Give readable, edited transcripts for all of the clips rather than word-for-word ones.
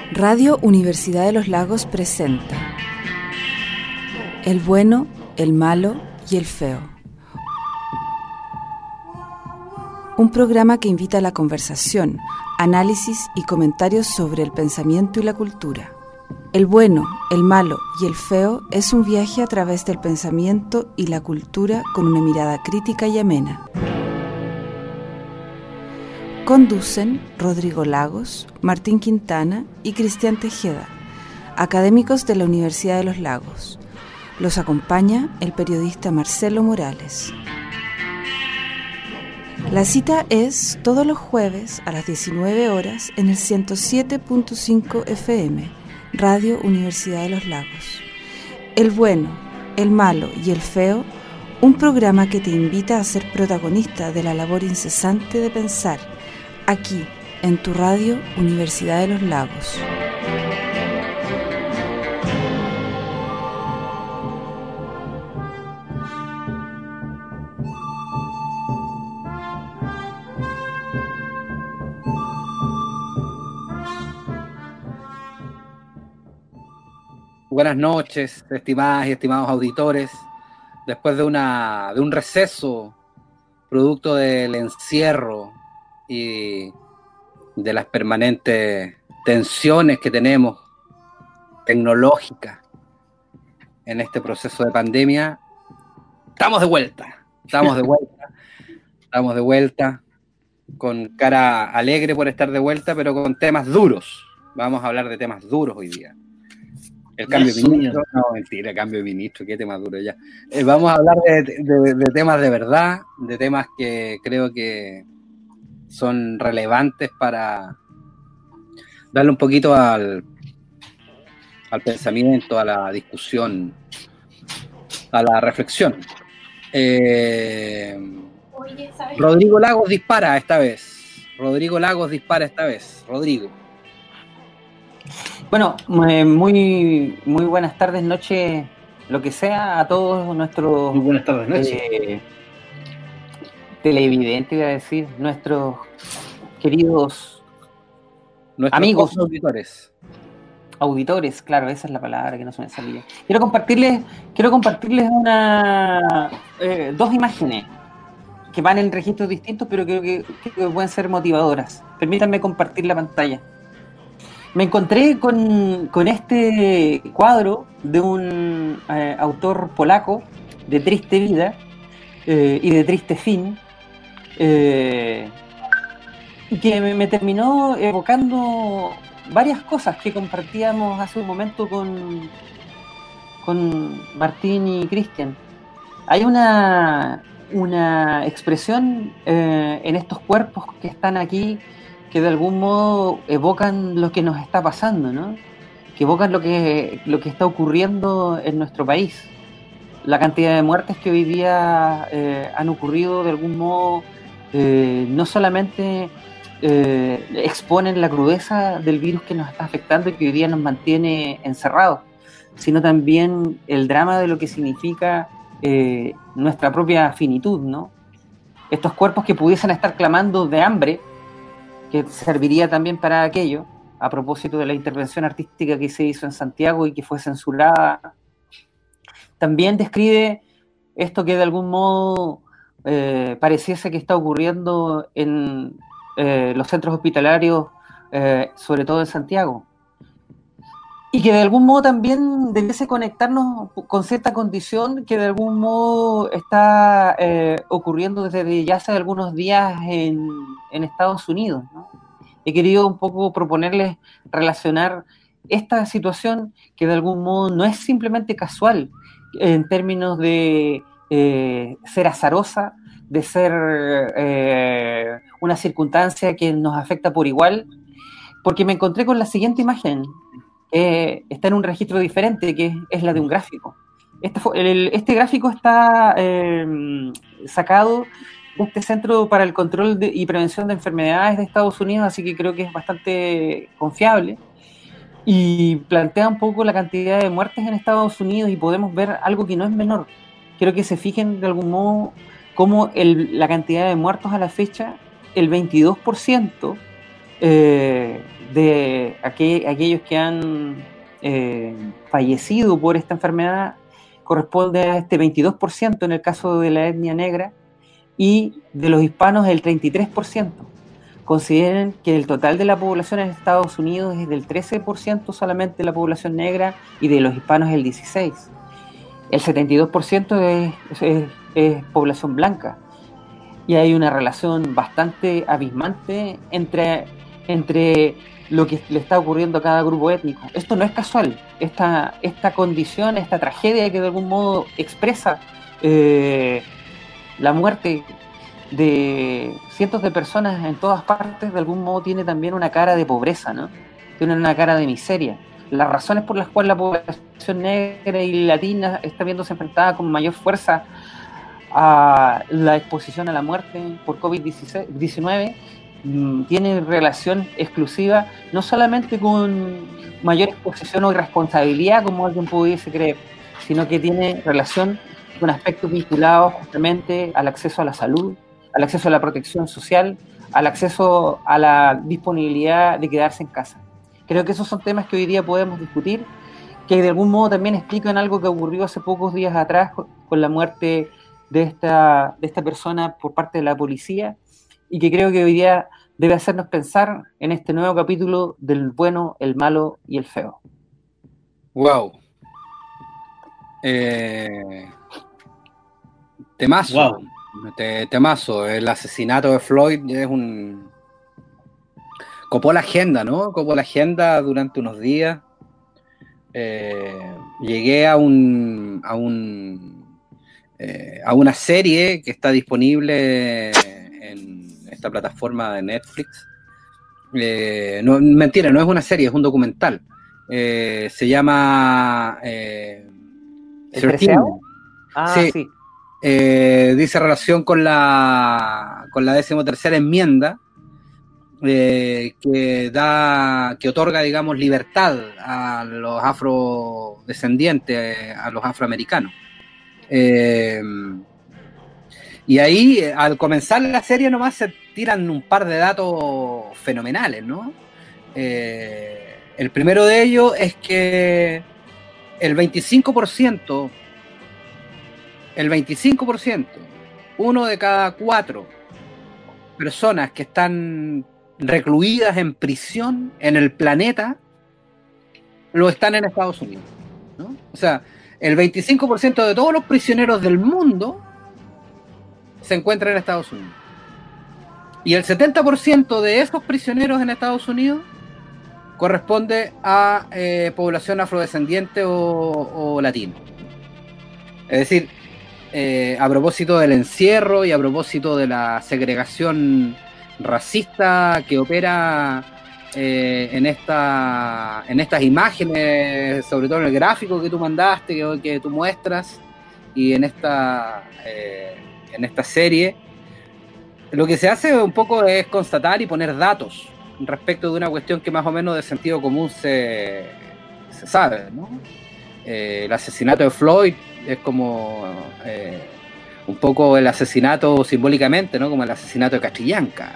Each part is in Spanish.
Radio Universidad de los Lagos presenta El bueno, el malo y el feo. Un programa que invita a la conversación, análisis y comentarios sobre el pensamiento y la cultura. El bueno, el malo y el feo es un viaje a través del pensamiento y la cultura con una mirada crítica y amena. Conducen Rodrigo Lagos, Martín Quintana y Cristian Tejeda, académicos de la Universidad de los Lagos. Los acompaña el periodista Marcelo Morales. La cita es todos los jueves a las 19 horas en el 107.5 FM, Radio Universidad de los Lagos. El bueno, el malo y el feo, un programa que te invita a ser protagonista de la labor incesante de pensar, aquí, en tu Radio Universidad de los Lagos. Buenas noches, estimadas y estimados auditores. Después de un receso producto del encierro y de las permanentes tensiones que tenemos tecnológicas en este proceso de pandemia, estamos de vuelta con cara alegre por estar de vuelta, pero con temas duros. Vamos a hablar de temas duros hoy día. El cambio de ministro, no, mentira, cambio de ministro, qué tema duro ya. Vamos a hablar de temas de verdad, de temas que creo que son relevantes para darle un poquito al pensamiento, a la discusión, a la reflexión. Rodrigo Lagos dispara esta vez. Rodrigo. Bueno, muy buenas tardes, noches, lo que sea, a todos nuestros... Muy buenas tardes, noches. Televidentes, iba a decir, nuestros queridos amigos. Auditores, claro, esa es la palabra que no se me salía. Quiero compartirles dos imágenes que van en registros distintos, pero creo que pueden ser motivadoras. Permítanme compartir la pantalla. Me encontré con este cuadro de un autor polaco de triste vida y de triste fin, que me terminó evocando varias cosas que compartíamos hace un momento con Martín y Cristian. Hay una expresión en estos cuerpos que están aquí que de algún modo evocan lo que nos está pasando, ¿no? Que evocan lo que está ocurriendo en nuestro país. La cantidad de muertes que hoy día han ocurrido de algún modo no solamente exponen la crudeza del virus que nos está afectando y que hoy día nos mantiene encerrados, sino también el drama de lo que significa nuestra propia finitud, ¿no? Estos cuerpos que pudiesen estar clamando de hambre, que serviría también para aquello, a propósito de la intervención artística que se hizo en Santiago y que fue censurada, también describe esto que de algún modo pareciese que está ocurriendo en los centros hospitalarios, sobre todo en Santiago, y que de algún modo también debiese conectarnos con cierta condición que de algún modo está ocurriendo desde ya hace algunos días en Estados Unidos, ¿no? He querido un poco proponerles relacionar esta situación que de algún modo no es simplemente casual en términos de ser azarosa, de ser una circunstancia que nos afecta por igual, porque me encontré con la siguiente imagen. Está en un registro diferente, que es la de un gráfico. Este gráfico está sacado de este Centro para el Control y Prevención de Enfermedades de Estados Unidos, así que creo que es bastante confiable, y plantea un poco la cantidad de muertes en Estados Unidos, y podemos ver algo que no es menor. Quiero que se fijen de algún modo cómo la cantidad de muertos a la fecha, el 22% de aquellos que han fallecido por esta enfermedad corresponde a este 22% en el caso de la etnia negra, y de los hispanos el 33%. Consideren que el total de la población en Estados Unidos es del 13% solamente de la población negra, y de los hispanos el 16%. El 72% es población blanca. Y hay una relación bastante abismante entre lo que le está ocurriendo a cada grupo étnico. Esto no es casual. Esta condición, esta tragedia que de algún modo expresa la muerte de cientos de personas en todas partes, de algún modo tiene también una cara de pobreza, ¿no? Tiene una cara de miseria. Las razones por las cuales la población negra y latina está viéndose enfrentada con mayor fuerza a la exposición a la muerte por COVID-19 tiene relación exclusiva no solamente con mayor exposición o irresponsabilidad, como alguien pudiese creer, sino que tiene relación con aspectos vinculados justamente al acceso a la salud, al acceso a la protección social, al acceso a la disponibilidad de quedarse en casa. Creo que esos son temas que hoy día podemos discutir, que de algún modo también explican algo que ocurrió hace pocos días atrás con la muerte de esta persona por parte de la policía, y que creo que hoy día debe hacernos pensar en este nuevo capítulo del bueno, el malo y el feo. Wow. Temazo. Wow. Temazo. El asesinato de Floyd es copó la agenda, ¿no? Copó la agenda durante unos días. Llegué a una serie que está disponible en esta plataforma de Netflix. No, mentira, no es una serie, es un documental. Se llama ¿El 13? Sí. Dice relación con la 13ª enmienda, que otorga, digamos, libertad a los afrodescendientes, a los afroamericanos. Y ahí, al comenzar la serie, nomás se tiran un par de datos fenomenales, ¿no? El primero de ellos es que el 25%, uno de cada 4 personas que están recluidas en prisión en el planeta, lo están en Estados Unidos, ¿no? O sea, el 25% de todos los prisioneros del mundo se encuentran en Estados Unidos. Y el 70% de esos prisioneros en Estados Unidos corresponde a población afrodescendiente o latino. Es decir, a propósito del encierro y a propósito de la segregación racista que opera en estas imágenes, sobre todo en el gráfico que tú mandaste, que tú muestras, y en esta serie, lo que se hace un poco es constatar y poner datos respecto de una cuestión que más o menos de sentido común se sabe, ¿no? El asesinato de Floyd es como un poco el asesinato simbólicamente, ¿no? Como el asesinato de Catrillanca.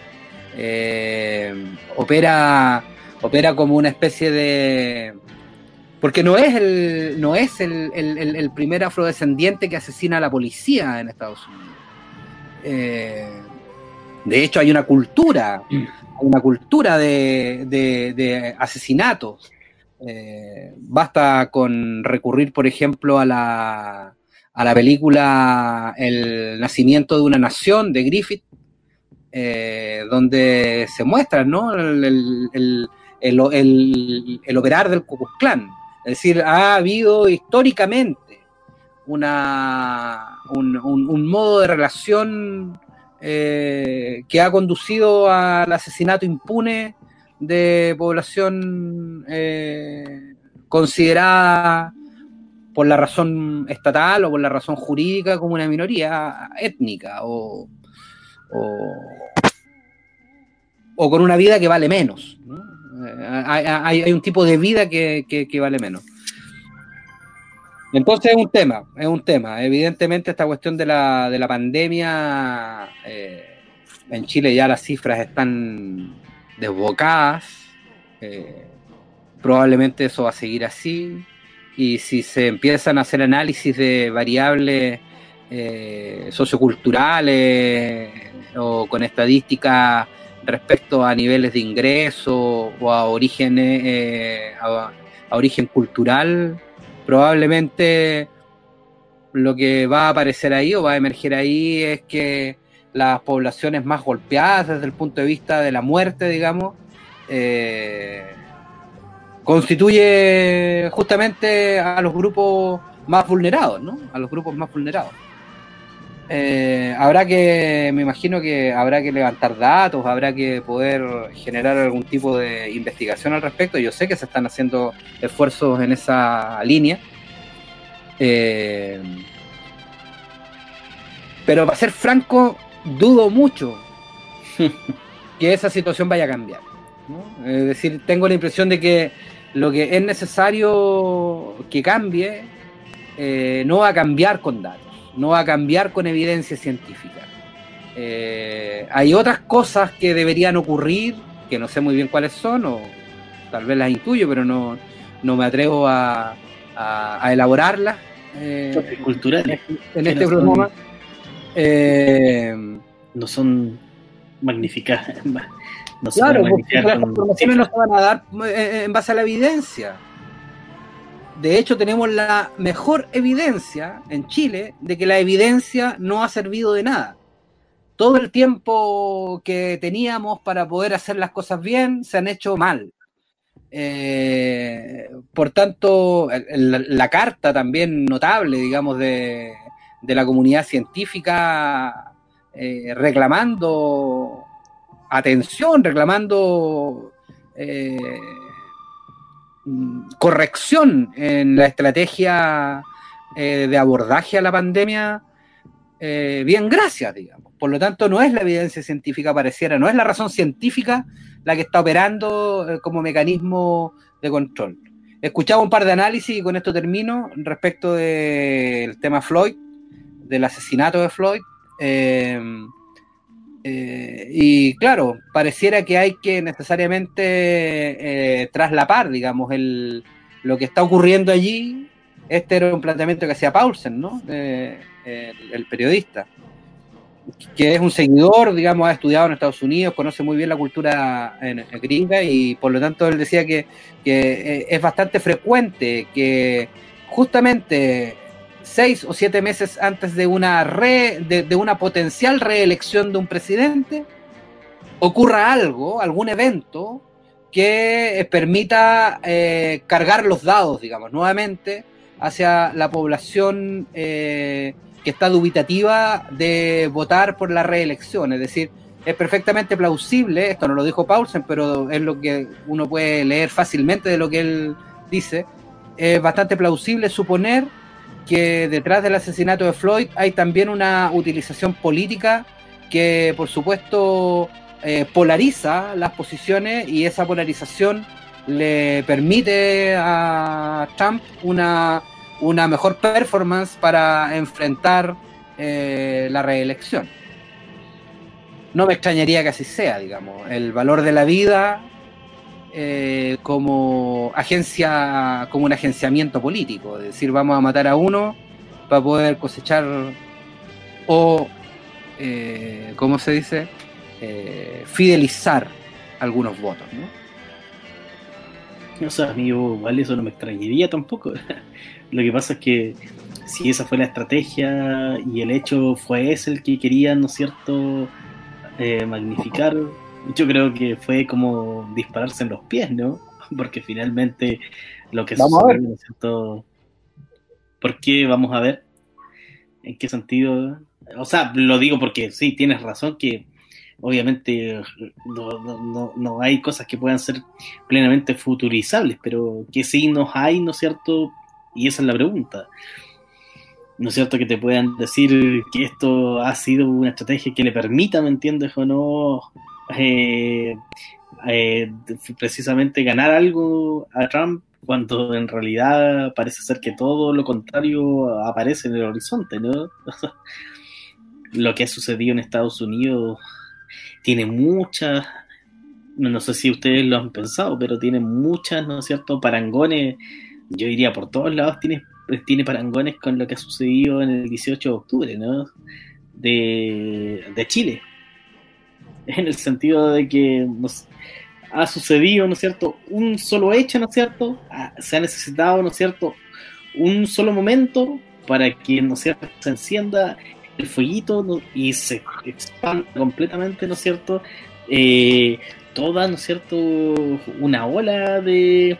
Opera como una especie de... Porque no es el primer afrodescendiente que asesina a la policía en Estados Unidos. De hecho, hay una cultura de asesinatos. Basta con recurrir, por ejemplo, a la película El nacimiento de una nación de Griffith, donde se muestra, ¿no?, el operar del Ku Klux Klan. Es decir, ha habido históricamente un modo de relación que ha conducido al asesinato impune de población considerada por la razón estatal o por la razón jurídica como una minoría étnica o con una vida que vale menos, ¿no? Hay un tipo de vida que vale menos. Entonces es un tema. Evidentemente esta cuestión de la pandemia, en Chile ya las cifras están desbocadas. probablemente eso va a seguir así, y si se empiezan a hacer análisis de variables socioculturales o con estadísticas respecto a niveles de ingreso o a orígenes, a origen cultural, probablemente lo que va a aparecer ahí o va a emerger ahí es que las poblaciones más golpeadas desde el punto de vista de la muerte, digamos, constituye justamente a los grupos más vulnerados, ¿no? A los grupos más vulnerados. Me imagino que habrá que levantar datos, habrá que poder generar algún tipo de investigación al respecto. Yo sé que se están haciendo esfuerzos en esa línea. Pero para ser franco, dudo mucho que esa situación vaya a cambiar, ¿no? Es decir, tengo la impresión de que lo que es necesario que cambie no va a cambiar con datos, no va a cambiar con evidencia científica. Hay otras cosas que deberían ocurrir, que no sé muy bien cuáles son, o tal vez las intuyo, pero no me atrevo a elaborarlas culturales en este programa. No son magnificadas. No claro, porque las informaciones no se van a dar en base a la evidencia. De hecho, tenemos la mejor evidencia en Chile de que la evidencia no ha servido de nada. Todo el tiempo que teníamos para poder hacer las cosas bien se han hecho mal. Por tanto, la carta también notable, digamos, de la comunidad científica reclamando atención, reclamando corrección en la estrategia de abordaje a la pandemia, bien, gracias, digamos. Por lo tanto, no es la evidencia científica, pareciera, no es la razón científica la que está operando como mecanismo de control. Escuchaba un par de análisis y con esto termino respecto del tema Floyd, del asesinato de Floyd, y claro, pareciera que hay que necesariamente traslapar, digamos, lo que está ocurriendo allí. Este era un planteamiento que hacía Paulsen, ¿no? El periodista, que es un seguidor, digamos, ha estudiado en Estados Unidos, conoce muy bien la cultura gringa, y por lo tanto él decía que es bastante frecuente que justamente 6 o 7 meses antes de una potencial reelección de un presidente ocurra algún evento que permita cargar los dados, digamos, nuevamente hacia la población que está dubitativa de votar por la reelección. Es decir, es perfectamente plausible, esto no lo dijo Paulsen, pero es lo que uno puede leer fácilmente de lo que él dice, es bastante plausible suponer que detrás del asesinato de Floyd hay también una utilización política que, por supuesto, polariza las posiciones, y esa polarización le permite a Trump una mejor performance para enfrentar la reelección. No me extrañaría que así sea, digamos. El valor de la vida como agencia, como un agenciamiento político, es decir, vamos a matar a uno para poder cosechar o, ¿cómo se dice? Fidelizar algunos votos, ¿no? O sea, amigo, vale, eso no me extrañaría tampoco. Lo que pasa es que si esa fue la estrategia y el hecho fue ese el que querían, ¿no es cierto?, magnificar, yo creo que fue como dispararse en los pies, ¿no? Porque finalmente lo que sucedió, ¿no es cierto? ¿Por qué? Vamos a ver. ¿En qué sentido? O sea, lo digo porque sí, tienes razón que obviamente no hay cosas que puedan ser plenamente futurizables, pero ¿qué signos hay, ¿no es cierto? Y esa es la pregunta. ¿No es cierto? Que te puedan decir que esto ha sido una estrategia que le permita, ¿me entiendes o no? Precisamente ganar algo a Trump, cuando en realidad parece ser que todo lo contrario aparece en el horizonte, ¿no? Lo que ha sucedido en Estados Unidos tiene muchas no sé si ustedes lo han pensado, pero tiene muchas, ¿no es cierto?, parangones. Yo diría por todos lados tiene parangones con lo que ha sucedido en el 18 de octubre, ¿no? De Chile. En el sentido de que ha sucedido, ¿no es cierto?, un solo hecho, ¿no es cierto?, se ha necesitado, ¿no es cierto?, un solo momento para que, ¿no es cierto?, se encienda el fueguito, ¿no?, y se expanda completamente, ¿no es cierto?, toda, ¿no es cierto?, una ola de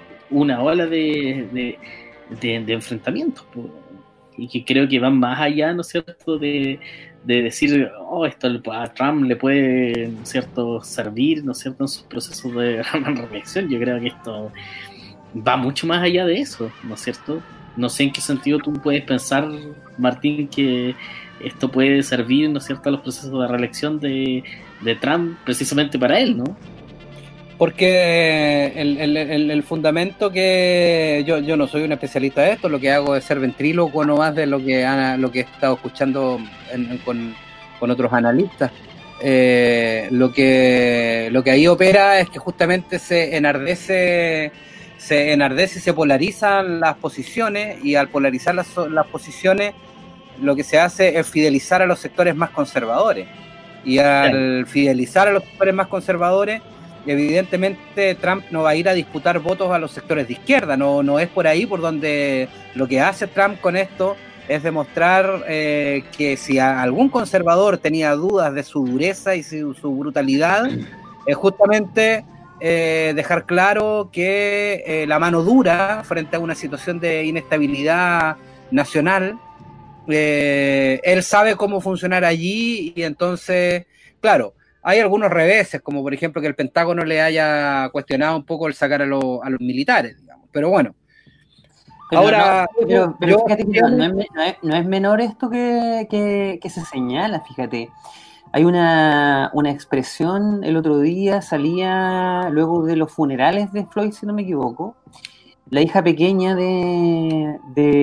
enfrentamientos, y que creo que van más allá, ¿no es cierto?, de decir, esto a Trump le puede, ¿no es cierto?, servir, ¿no es cierto?, en sus procesos de reelección. Yo creo que esto va mucho más allá de eso, ¿no es cierto? No sé en qué sentido tú puedes pensar, Martín, que esto puede servir, ¿no es cierto?, a los procesos de reelección de Trump, precisamente para él, ¿no? Porque el fundamento que yo no soy un especialista de esto, lo que hago es ser ventrílocuo no más de lo que he estado escuchando con otros analistas. Lo que ahí opera es que justamente se enardece y se polarizan las posiciones, y al polarizar las posiciones lo que se hace es fidelizar a los sectores más conservadores, y al fidelizar a los sectores más conservadores, evidentemente Trump no va a ir a disputar votos a los sectores de izquierda, no es por ahí por donde lo que hace Trump con esto es demostrar que si algún conservador tenía dudas de su dureza y su brutalidad, es justamente dejar claro que la mano dura frente a una situación de inestabilidad nacional, él sabe cómo funcionar allí, y entonces, claro, hay algunos reveses, como por ejemplo que el Pentágono le haya cuestionado un poco el sacar a los militares, digamos. Pero bueno. Pero ahora, pero fíjate que no es menor esto que se señala, fíjate. Hay una expresión, el otro día salía, luego de los funerales de Floyd, si no me equivoco, la hija pequeña de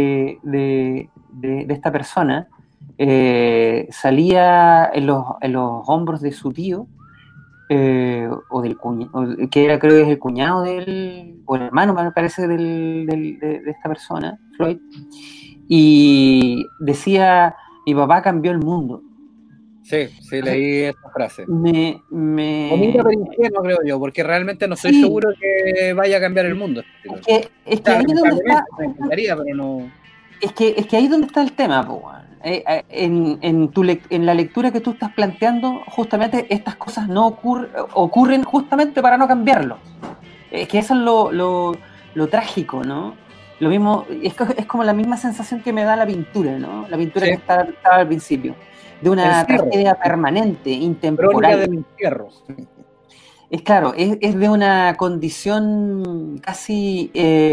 esta persona, salía en los hombros de su tío, o del cuñado, que era, creo que es el cuñado o el hermano, me parece, de esta persona, Floyd, y decía: mi papá cambió el mundo. Sí, leí esa frase. Bonita, pero ingenuo, creo yo, porque realmente no estoy seguro que vaya a cambiar el mundo. Es que ahí es donde está. Me encantaría, pero no. Es que ahí es donde está el tema, en la lectura que tú estás planteando, justamente estas cosas no ocurren justamente para no cambiarlo. Es que eso es lo trágico, ¿no? Lo mismo, es como la misma sensación que me da la pintura, ¿no? La pintura que estaba al principio, de una tragedia permanente, intemporal. Del encierro. Es claro, es de una condición casi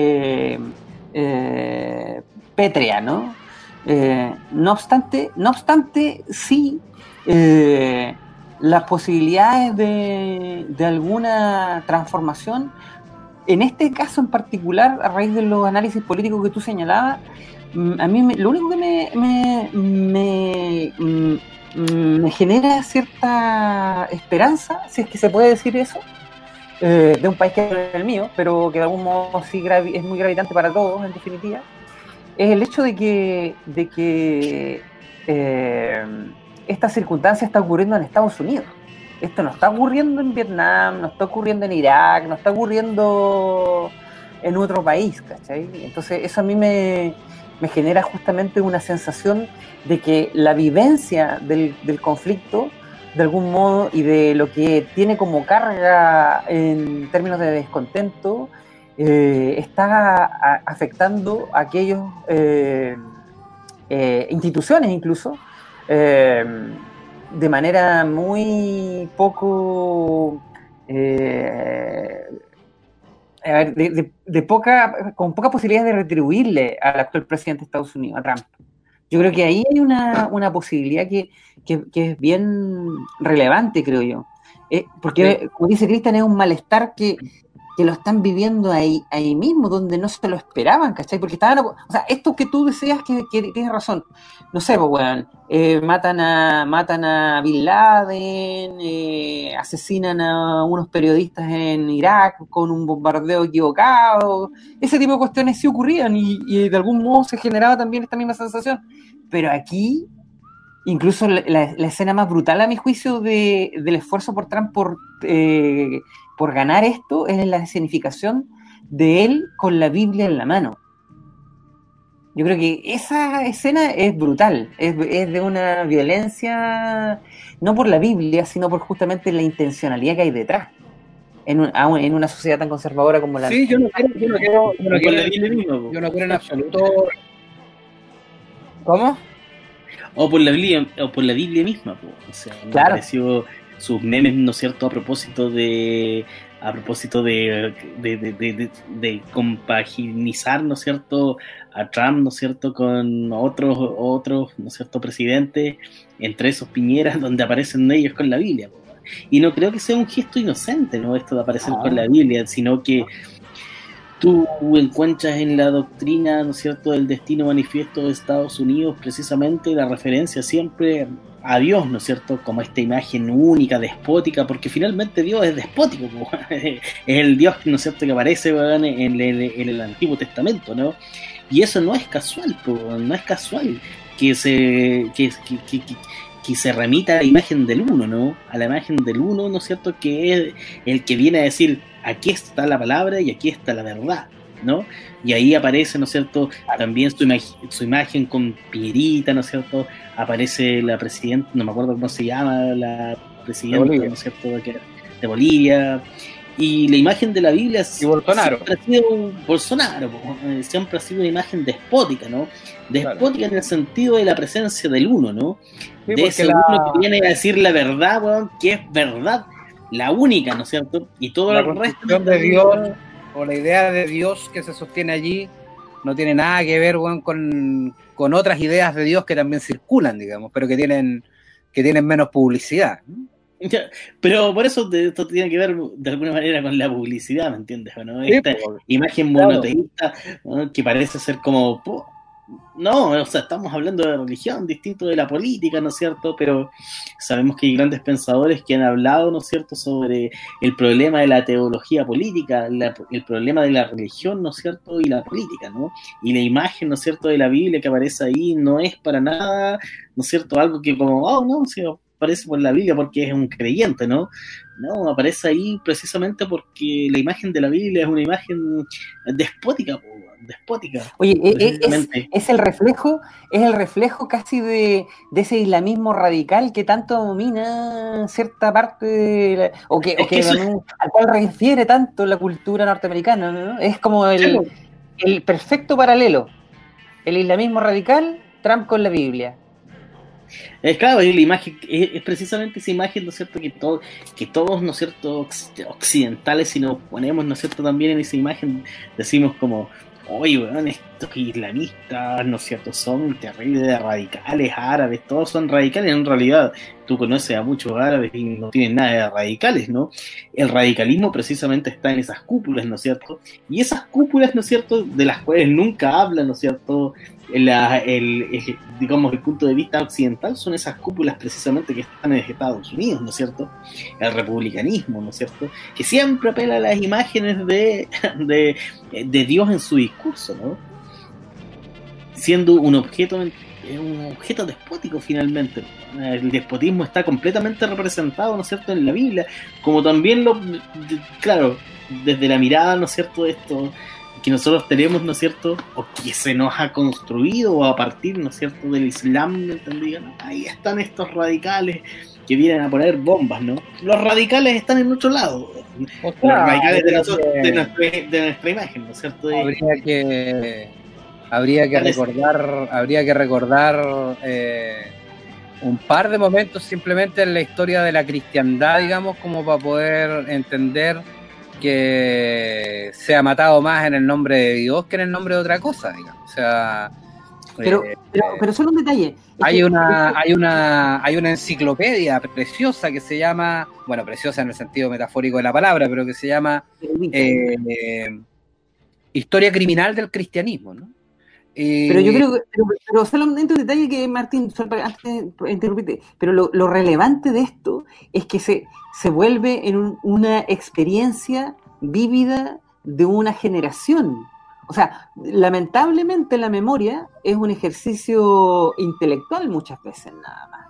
pétrea, ¿no? No obstante, sí, las posibilidades de alguna transformación, en este caso en particular, a raíz de los análisis políticos que tú señalabas, a mí lo único que me genera cierta esperanza, si es que se puede decir eso, de un país que no es el mío, pero que de algún modo sí es muy gravitante para todos, en definitiva, es el hecho de que esta circunstancia está ocurriendo en Estados Unidos. Esto no está ocurriendo en Vietnam, no está ocurriendo en Irak, no está ocurriendo en otro país, ¿cachai? Entonces eso a mí me genera justamente una sensación de que la vivencia del conflicto, de algún modo, y de lo que tiene como carga en términos de descontento, está afectando a aquellos instituciones incluso, de manera muy poco con poca posibilidad de retribuirle al actual presidente de Estados Unidos, a Trump. Yo creo que ahí hay una posibilidad que es bien relevante, creo yo. Porque, como dice Cristian, es un malestar que que lo están viviendo ahí mismo, donde no se lo esperaban, ¿cachai? Porque estaban, o sea, esto que tú decías que tienes razón, no sé, pues, weón, matan a Bin Laden, asesinan a unos periodistas en Irak con un bombardeo equivocado, ese tipo de cuestiones sí ocurrían y de algún modo se generaba también esta misma sensación, pero aquí, incluso la escena más brutal a mi juicio del esfuerzo por Trump por ganar esto es la escenificación de él con la Biblia en la mano. Yo creo que esa escena es brutal, es de una violencia, no por la Biblia, sino por justamente la intencionalidad que hay detrás, en una sociedad tan conservadora como la... Sí, yo no quiero en absoluto... ¿Cómo? O por la Biblia misma, pues. O sea, me Claro. pareció sus memes, ¿no es cierto?, a propósito de compaginizar, ¿no es cierto?, a Trump, ¿no es cierto?, con otros, ¿no es cierto?, presidentes, entre esos Piñera, donde aparecen ellos con la Biblia, pues. Y no creo que sea un gesto inocente, ¿no?, esto de aparecer con la Biblia, sino que tú encuentras en la doctrina, ¿no es cierto?, del destino manifiesto de Estados Unidos precisamente la referencia siempre a Dios, ¿no es cierto?, como esta imagen única, despótica, porque finalmente Dios es despótico, es el Dios, ¿no es cierto?, que aparece en el Antiguo Testamento, ¿no? Y eso no es casual, no es casual que se remita a la imagen del uno, ¿no? A la imagen del uno, ¿no es cierto?, que es el que viene a decir, aquí está la palabra y aquí está la verdad, ¿no? Y ahí aparece, ¿no es cierto?, también su imagen con Piñerita, ¿no es cierto?, aparece la presidenta, no me acuerdo cómo se llama, la presidenta, ¿no es cierto?, de Bolivia, y la imagen de la Biblia y Bolsonaro. Siempre ha sido Bolsonaro, siempre ha sido una imagen despótica, ¿no? Despótica, claro, en el sentido de la presencia del uno, ¿no? Sí, de ese uno que viene a decir la verdad, weón, que es verdad, la única, ¿no es cierto? Y todo la el resto de Dios, o la idea de Dios que se sostiene allí, no tiene nada que ver, weón, con otras ideas de Dios que también circulan, digamos, pero que tienen menos publicidad, ¿no? Pero por eso esto tiene que ver de alguna manera con la publicidad, ¿me entiendes? ¿No? Esta imagen monoteísta, ¿no?, que parece ser como... No, o sea, estamos hablando de religión, distinto de la política, ¿no es cierto? Pero sabemos que hay grandes pensadores que han hablado, ¿no es cierto?, sobre el problema de la teología política, el problema de la religión, ¿no es cierto?, y la política, ¿no? Y la imagen, ¿no es cierto?, de la Biblia que aparece ahí no es para nada, ¿no es cierto?, algo que como, oh, no, sí, aparece por la Biblia porque es un creyente, ¿no? No, aparece ahí precisamente porque la imagen de la Biblia es una imagen despótica, despótica. Oye, es el reflejo casi de ese islamismo radical que tanto domina cierta parte al cual refiere tanto la cultura norteamericana, ¿no? Es como el perfecto paralelo, el islamismo radical, Trump con la Biblia. Claro, la imagen es precisamente esa imagen, ¿no es cierto?, que todos, ¿no es cierto?, occidentales, si nos ponemos, ¿no es cierto?, también en esa imagen, decimos como, oye, weón, estos islamistas, ¿no es cierto?, son terribles, radicales, árabes, todos son radicales. En realidad, tú conoces a muchos árabes y no tienen nada de radicales, ¿no? El radicalismo precisamente está en esas cúpulas, ¿no es cierto? Y esas cúpulas, ¿no es cierto?, de las cuales nunca hablan, ¿no es cierto?, digamos, el punto de vista occidental, son esas cúpulas precisamente que están en Estados Unidos, ¿no es cierto? El republicanismo, ¿no es cierto?, que siempre apela a las imágenes de Dios en su discurso, ¿no? Siendo un objeto despótico finalmente. El despotismo está completamente representado, ¿no es cierto?, en la Biblia, como también claro, desde la mirada, ¿no es cierto?, de esto que nosotros tenemos, ¿no es cierto?, o que se nos ha construido a partir, ¿no es cierto?, del Islam, ¿no entendí? Ahí están estos radicales que vienen a poner bombas, ¿no? Los radicales están en otro lado, los radicales de nuestra imagen, ¿no es cierto? Habría que recordar un par de momentos simplemente en la historia de la cristiandad, digamos, como para poder entender que se ha matado más en el nombre de Dios que en el nombre de otra cosa, digamos. O sea, Pero solo un detalle. Hay una enciclopedia preciosa que se llama, bueno, preciosa en el sentido metafórico de la palabra, pero que se llama Historia Criminal del Cristianismo, ¿no? Pero yo creo que, pero solamente un detalle que, Martín, antes de interrumpirte, pero lo relevante de esto es que se vuelve en una experiencia vívida de una generación. O sea, lamentablemente la memoria es un ejercicio intelectual muchas veces nada más.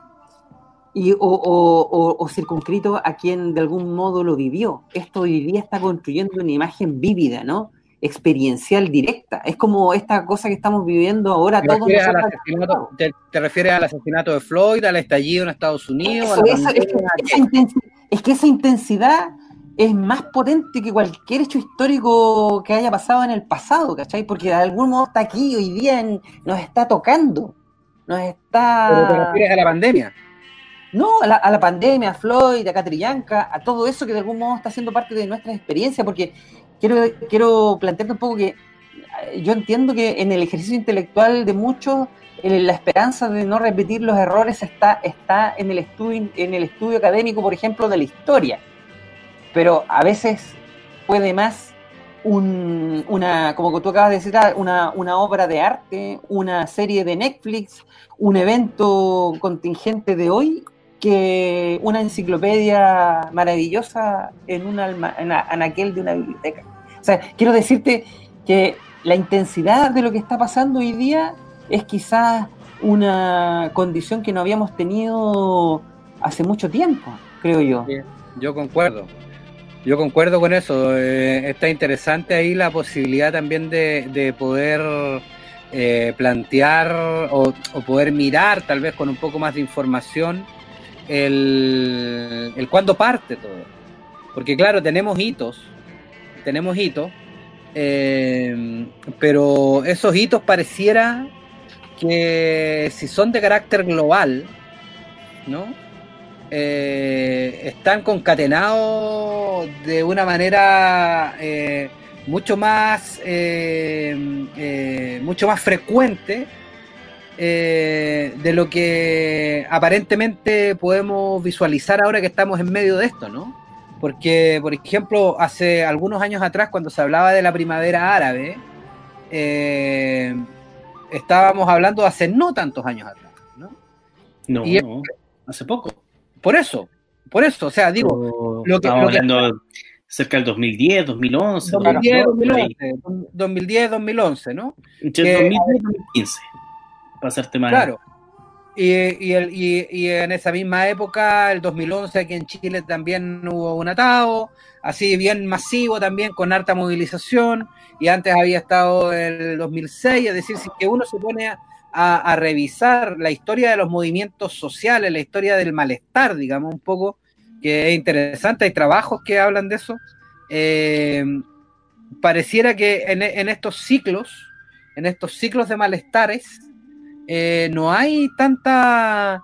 O circunscrito a quien de algún modo lo vivió. Esto hoy día está construyendo una imagen vívida, ¿no? Experiencial directa. Es como esta cosa que estamos viviendo ahora todos nosotros. ¿Te refieres al asesinato de Floyd, al estallido en Estados Unidos? Es que esa intensidad es más potente que cualquier hecho histórico que haya pasado en el pasado, ¿cachai? Porque de algún modo está aquí hoy día, nos está tocando. ¿Pero te refieres a la pandemia? No, a la pandemia, a Floyd, a Catrillanca, a todo eso que de algún modo está siendo parte de nuestra experiencia, porque quiero plantearte un poco que yo entiendo que en el ejercicio intelectual de muchos, la esperanza de no repetir los errores está en el estudio académico, por ejemplo, de la historia. Pero a veces puede más como tú acabas de decir, una obra de arte, una serie de Netflix, un evento contingente de hoy, que una enciclopedia maravillosa en un anaquel de una biblioteca. O sea, quiero decirte que la intensidad de lo que está pasando hoy día es quizás una condición que no habíamos tenido hace mucho tiempo, creo yo. Sí, yo concuerdo con eso. Está interesante ahí la posibilidad también de poder plantear o poder mirar tal vez con un poco más de información el cuándo parte todo. Porque claro, tenemos hitos, pero esos hitos pareciera que si son de carácter global, ¿no? Están concatenados de una manera mucho más frecuente de lo que aparentemente podemos visualizar ahora que estamos en medio de esto, ¿no? Porque, por ejemplo, hace algunos años atrás, cuando se hablaba de la primavera árabe, estábamos hablando de hace no tantos años atrás, ¿no? No, hace poco. Por eso, o sea, digo... Estamos hablando cerca del 2010, 2011. 2010-2011, ¿no? Entre 2010 y 2015, para hacerte más. Claro. Y en esa misma época, el 2011, aquí en Chile también hubo un atado, así bien masivo también, con harta movilización, y antes había estado el 2006, es decir, si que uno se pone a revisar la historia de los movimientos sociales, la historia del malestar, digamos, un poco, que es interesante, hay trabajos que hablan de eso, pareciera que en estos ciclos de malestares, no hay tanta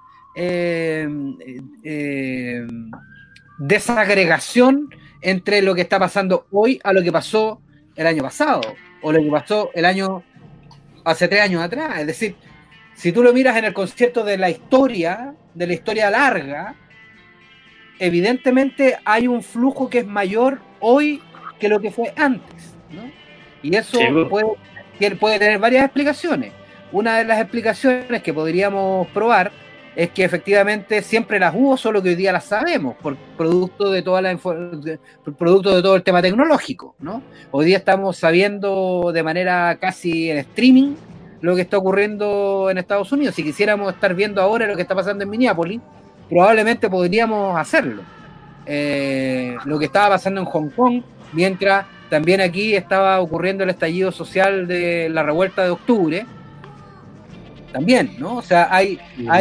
desagregación entre lo que está pasando hoy a lo que pasó el año pasado, o lo que pasó hace 3 años atrás. Es decir, si tú lo miras en el concepto de la historia larga, evidentemente hay un flujo que es mayor hoy que lo que fue antes, ¿no? Y eso puede tener varias explicaciones. Una de las explicaciones que podríamos probar es que efectivamente siempre las hubo, solo que hoy día las sabemos, por producto de todo el tema tecnológico, ¿no? Hoy día estamos sabiendo de manera casi en streaming lo que está ocurriendo en Estados Unidos. Si quisiéramos estar viendo ahora lo que está pasando en Minneapolis, probablemente podríamos hacerlo. Lo que estaba pasando en Hong Kong, mientras también aquí estaba ocurriendo el estallido social de la revuelta de octubre, también, ¿no? O sea, hay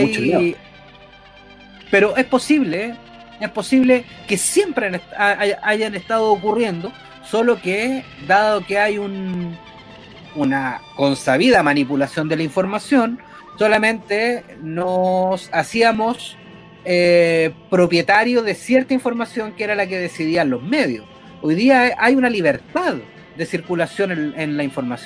pero es posible que siempre hayan estado ocurriendo, solo que, dado que hay una consabida manipulación de la información, solamente nos hacíamos propietarios de cierta información que era la que decidían los medios. Hoy día hay una libertad de circulación en la información.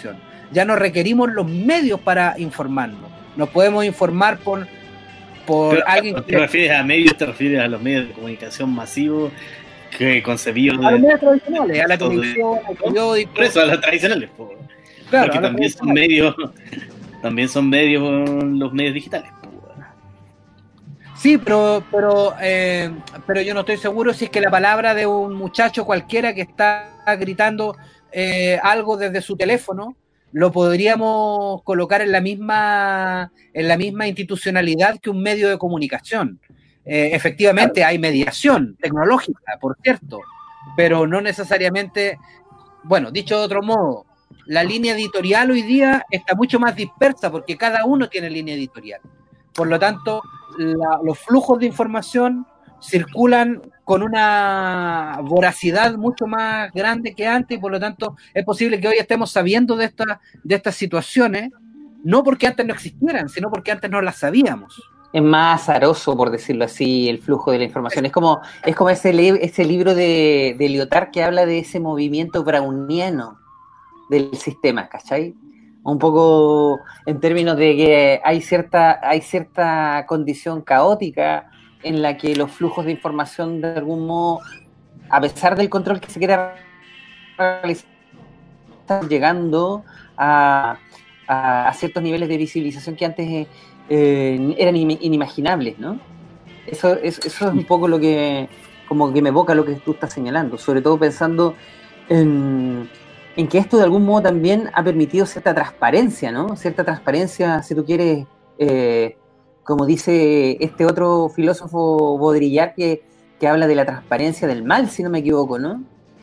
ya no requerimos los medios para informarnos. Nos podemos informar por alguien que... ¿Te refieres a medios? ¿Te refieres a los medios de comunicación masivos que concebidos a los medios tradicionales, a la televisión, al periódico? Por eso, a los tradicionales, claro, porque también son medios los medios digitales. Sí, pero yo no estoy seguro si es que la palabra de un muchacho cualquiera que está gritando algo desde su teléfono lo podríamos colocar en la misma institucionalidad que un medio de comunicación. Efectivamente hay mediación tecnológica, por cierto, pero no necesariamente, bueno, dicho de otro modo, la línea editorial hoy día está mucho más dispersa porque cada uno tiene línea editorial. Por lo tanto, los flujos de información circulan con una voracidad mucho más grande que antes y por lo tanto es posible que hoy estemos sabiendo de estas situaciones, no porque antes no existieran, sino porque antes no las sabíamos. Es más azaroso, por decirlo así, el flujo de la información. Es como ese libro de Lyotard que habla de ese movimiento browniano del sistema, ¿cachai? Un poco en términos de que hay cierta condición caótica en la que los flujos de información de algún modo, a pesar del control que se quiera realizar, están llegando a ciertos niveles de visibilización que antes eran inimaginables, ¿no? Eso es un poco lo que como que me evoca lo que tú estás señalando, sobre todo pensando en que esto de algún modo también ha permitido cierta transparencia, ¿no? Cierta transparencia, si tú quieres, como dice este otro filósofo Baudrillard, que habla de la transparencia del mal, si no me equivoco, ¿no?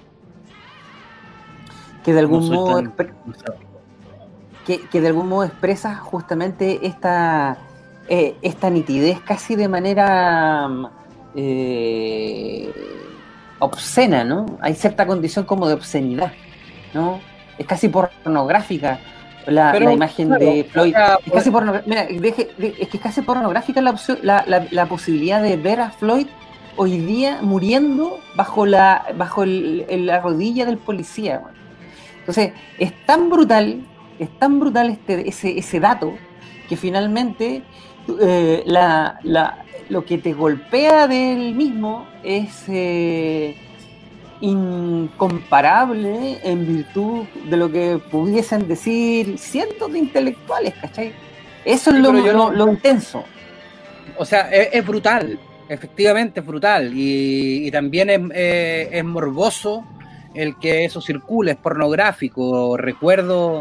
Que de algún modo que de algún modo expresa justamente esta nitidez casi de manera obscena, ¿no? Hay cierta condición como de obscenidad, ¿no? Es casi pornográfica la imagen, claro, de Floyd. Es casi pornográfica. Mira, es que es casi pornográfica la posibilidad de ver a Floyd hoy día muriendo bajo la rodilla del policía. Bueno. Entonces, es tan brutal ese dato que finalmente lo que te golpea del mismo es incomparable en virtud de lo que pudiesen decir cientos de intelectuales, ¿cachai? Eso es lo intenso. O sea, es brutal, efectivamente es brutal, y también es morboso el que eso circule, es pornográfico. Recuerdo,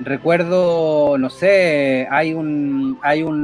no sé, hay un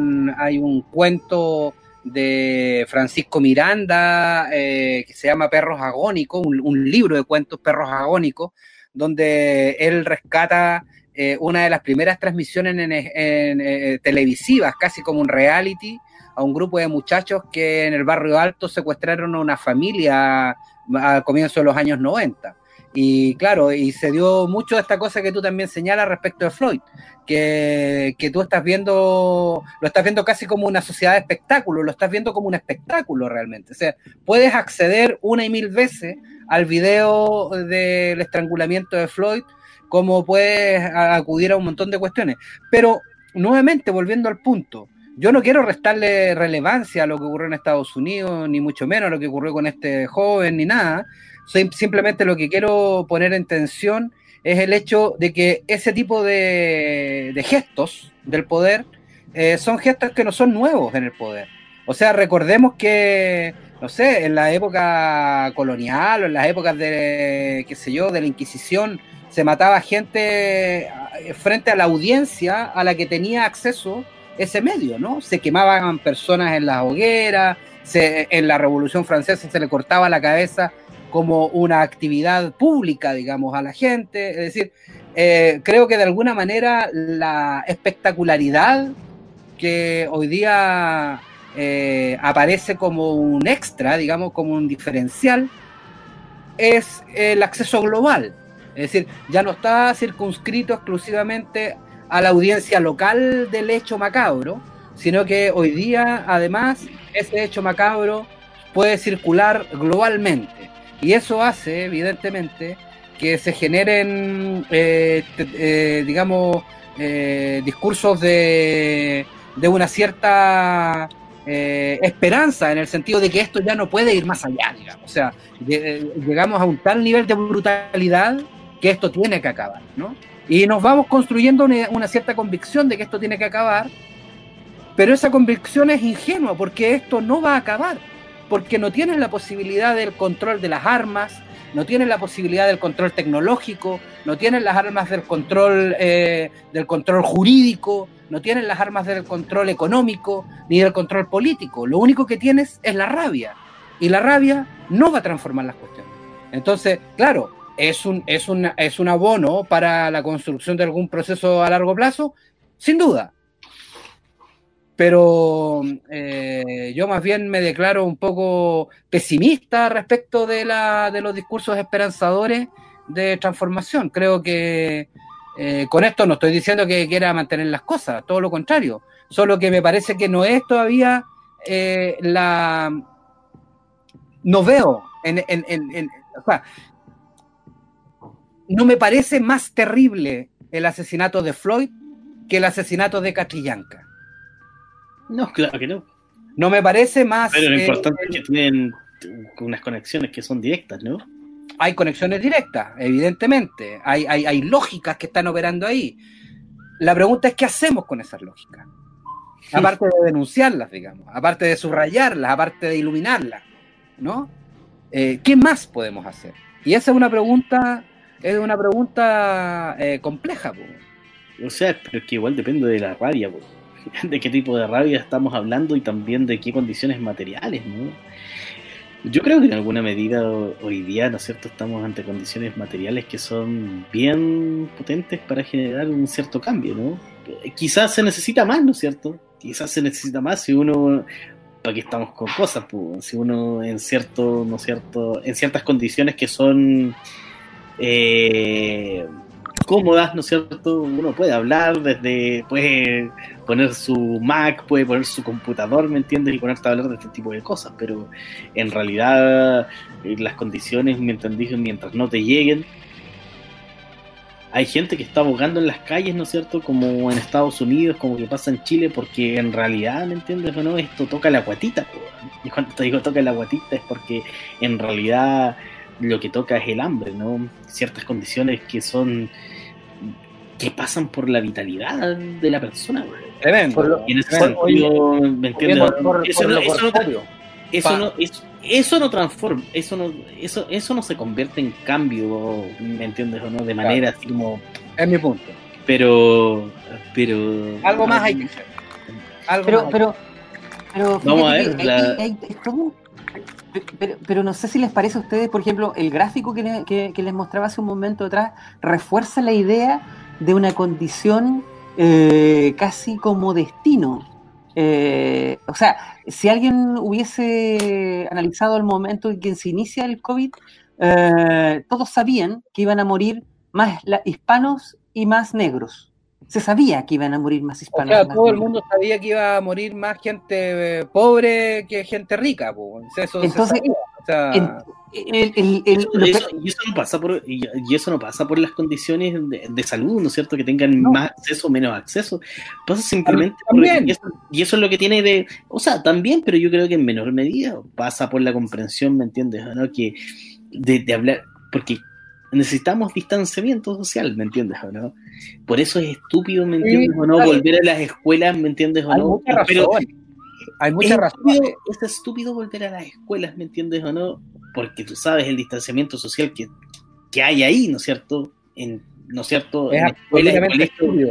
cuento de Francisco Miranda que se llama Perros Agónicos, un libro de cuentos, Perros Agónicos, donde él rescata una de las primeras transmisiones en televisivas, casi como un reality, a un grupo de muchachos que en el Barrio Alto secuestraron a una familia a comienzos de los años 90. Y claro, y se dio mucho de esta cosa que tú también señalas respecto de Floyd, que tú lo estás viendo casi como una sociedad de espectáculo, lo estás viendo como un espectáculo realmente. O sea, puedes acceder una y mil veces al video del estrangulamiento de Floyd, como puedes acudir a un montón de cuestiones. Pero, nuevamente, volviendo al punto, yo no quiero restarle relevancia a lo que ocurrió en Estados Unidos, ni mucho menos a lo que ocurrió con este joven, ni nada. Simplemente lo que quiero poner en tensión es el hecho de que ese tipo de gestos del poder son gestos que no son nuevos en el poder. O sea, recordemos que, no sé, en la época colonial o en las épocas de, qué sé yo, de la Inquisición, se mataba gente frente a la audiencia a la que tenía acceso ese medio, ¿no? Se quemaban personas en las hogueras, en la Revolución Francesa se le cortaba la cabeza como una actividad pública, digamos, a la gente. Es decir, creo que de alguna manera la espectacularidad que hoy día aparece como un extra, digamos, como un diferencial, es el acceso global. Es decir, ya no está circunscrito exclusivamente a la audiencia local del hecho macabro, sino que hoy día, además, ese hecho macabro puede circular globalmente. Y eso hace, evidentemente, que se generen, digamos, discursos de una cierta esperanza, en el sentido de que esto ya no puede ir más allá, digamos. O sea, llegamos a un tal nivel de brutalidad que esto tiene que acabar, ¿no? Y nos vamos construyendo una cierta convicción de que esto tiene que acabar, pero esa convicción es ingenua, porque esto no va a acabar, porque no tienen la posibilidad del control de las armas, no tienen la posibilidad del control tecnológico, no tienen las armas del control jurídico, no tienen las armas del control económico, ni del control político. Lo único que tienes es la rabia, y la rabia no va a transformar las cuestiones. Entonces, claro, es un abono para la construcción de algún proceso a largo plazo, sin duda. Pero yo más bien me declaro un poco pesimista respecto de los discursos esperanzadores de transformación. Creo que con esto no estoy diciendo que quiera mantener las cosas, todo lo contrario, solo que me parece que no es todavía no veo o sea, no me parece más terrible el asesinato de Floyd que el asesinato de Catrillanca. No, claro que no. No me parece más... Pero lo importante es que tienen unas conexiones que son directas, ¿no? Hay conexiones directas, evidentemente. Hay lógicas que están operando ahí. La pregunta es ¿qué hacemos con esas lógicas? Aparte de denunciarlas, digamos, aparte de subrayarlas, aparte de iluminarlas, ¿no? ¿Qué más podemos hacer? Y esa es una pregunta compleja, po. O sea, pero es que igual depende de la rabia, po. De qué tipo de rabia estamos hablando y también de qué condiciones materiales, ¿no? Yo creo que en alguna medida hoy día, ¿no es cierto?, estamos ante condiciones materiales que son bien potentes para generar un cierto cambio, ¿no? Quizás se necesita más, ¿no es cierto? Quizás se necesita más si uno... ¿Para qué estamos con cosas? Pues? Si uno en cierto, ¿no es cierto?, en ciertas condiciones que son cómodas, ¿no es cierto?, uno puede hablar puede poner su Mac, puede poner su computador, ¿me entiendes?, y ponerte a hablar de este tipo de cosas, pero en realidad las condiciones, ¿me entendís?, mientras no te lleguen, hay gente que está abogando en las calles, ¿no es cierto?, como en Estados Unidos, como que pasa en Chile, porque en realidad, ¿me entiendes o no?, esto toca la guatita, y cuando te digo toca la guatita es porque en realidad lo que toca es el hambre, ¿no? Ciertas condiciones que pasan por la vitalidad de la persona, güey. Tremendo. Y en ese sentido, ¿me entiendes? Eso no transforma, eso no se convierte en cambio, ¿me entiendes o no? De manera así como... Es mi punto. Pero algo más hay que hacer. Pero vamos a ver. Pero no sé si les parece a ustedes, por ejemplo, el gráfico que les mostraba hace un momento atrás refuerza la idea de una condición casi como destino. O sea, si alguien hubiese analizado el momento en que se inicia el COVID, todos sabían que iban a morir más hispanos y más negros. Se sabía que iban a morir más hispanos. O sea, todo el mundo sabía que iba a morir más gente pobre que gente rica, pues. Eso entonces, se sabía. Y eso no pasa por las condiciones de salud, ¿no es cierto? Que tengan más acceso o menos acceso. Pasa simplemente y eso es lo que tiene de... O sea, también, pero yo creo que en menor medida pasa por la comprensión, ¿me entiendes? ¿No? Que de hablar... Porque necesitamos distanciamiento social, ¿me entiendes o no? Por eso es estúpido, ¿me entiendes o no? Volver a las escuelas, ¿me entiendes o no? Hay muchas razones. Es estúpido volver a las escuelas, ¿me entiendes o no? Porque tú sabes el distanciamiento social que hay ahí, ¿no es cierto? ¿No es cierto? Es absolutamente estúpido.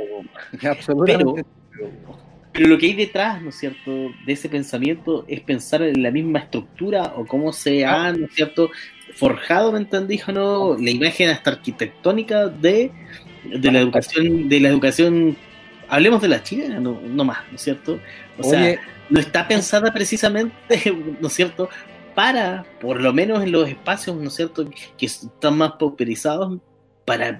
Pero lo que hay detrás, ¿no es cierto?, de ese pensamiento es pensar en la misma estructura o cómo se ha, ¿no es cierto?, forjado, ¿me entendís o no?, la imagen hasta arquitectónica de la educación, hablemos de la chilena, no más, ¿no es cierto? O sea, no está pensada precisamente, ¿no es cierto?, para, por lo menos en los espacios, ¿no es cierto?, que están más pauperizados, para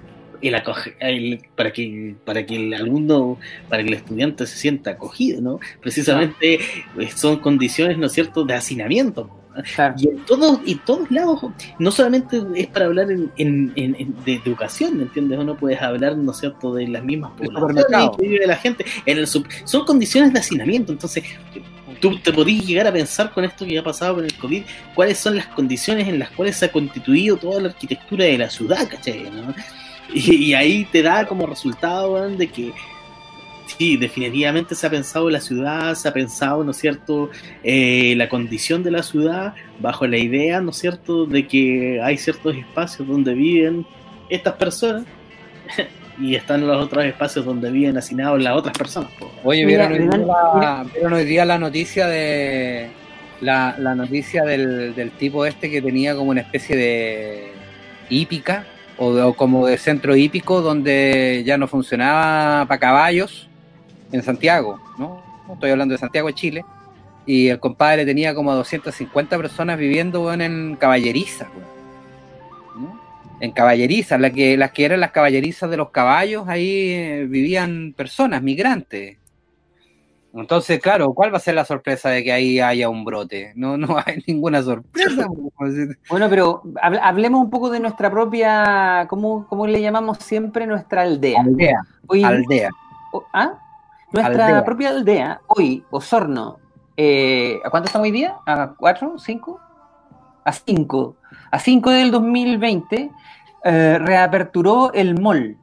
que el alumno, para que el estudiante se sienta acogido, ¿no? Precisamente son condiciones, ¿no es cierto?, de hacinamiento. Claro. Y en todos lados, no solamente es para hablar de educación, ¿me entiendes? No puedes hablar, ¿no es cierto?, de las mismas poblaciones que vive la gente. Son condiciones de hacinamiento, entonces tú te podías llegar a pensar con esto que ha pasado con el COVID, cuáles son las condiciones en las cuales se ha constituido toda la arquitectura de la ciudad, ¿cachai? ¿No? Y ahí te da como resultado, ¿no?, de que sí, definitivamente se ha pensado la ciudad, se ha pensado, ¿no es cierto?, la condición de la ciudad bajo la idea, ¿no es cierto?, de que hay ciertos espacios donde viven estas personas y están los otros espacios donde viven hacinados las otras personas. Oye, ¿vieron hoy día la noticia de la noticia del tipo este que tenía como una especie de hípica o como de centro hípico donde ya no funcionaba para caballos en Santiago, ¿no? Estoy hablando de Santiago de Chile, y el compadre tenía como 250 personas viviendo en caballerizas, ¿no? En caballerizas, las que eran las caballerizas de los caballos, ahí vivían personas, migrantes. Entonces, claro, ¿cuál va a ser la sorpresa de que ahí haya un brote? No hay ninguna sorpresa. Bueno, pero hablemos un poco de nuestra propia, ¿cómo le llamamos siempre? Nuestra aldea. Aldea. Nuestra aldea. propia aldea, hoy, Osorno, ¿a cuánto estamos hoy día? ¿A 4? ¿5? A 5. A 5 del 2020 reaperturó el mall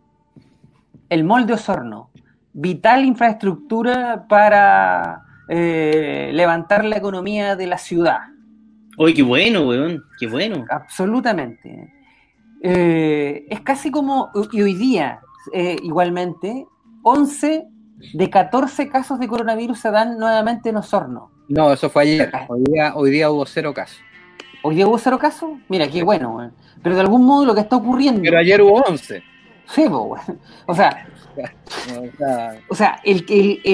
de Osorno. Vital infraestructura para levantar la economía de la ciudad. Oye, qué bueno, weón, qué bueno. Absolutamente. Es casi como, y hoy día, igualmente, 11 de 14 casos de coronavirus se dan nuevamente en Osorno. No, eso fue ayer. Hoy día hubo 0 casos. ¿Hoy día hubo 0 casos? Mira, qué bueno, weón. Pero de algún modo lo que está ocurriendo... Pero ayer hubo 11. Sí, pues, o sea, es